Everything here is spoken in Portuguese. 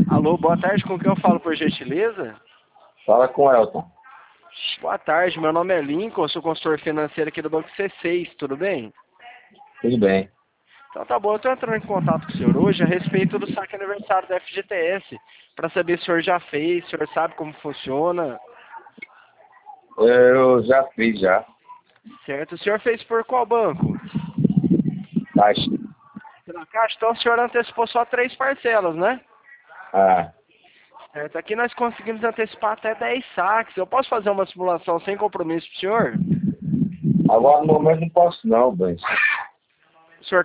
Alô, boa tarde, com quem eu falo, por gentileza? Fala com o Elton. Boa tarde, meu nome é Lincoln, eu sou consultor financeiro aqui do Banco C6, tudo bem? Tudo bem. Então tá bom, eu estou entrando em contato com o senhor hoje a respeito do saque aniversário da FGTS, para saber se o senhor já fez, se o senhor sabe como funciona, Eu já fiz já. certo? O senhor fez por qual banco? Caixa. Pela Caixa, então o senhor antecipou só 3 parcelas, né? Ah, Certo, aqui nós conseguimos antecipar até 10 saques. Eu posso fazer uma simulação sem compromisso pro senhor? agora no momento não posso não, Ben.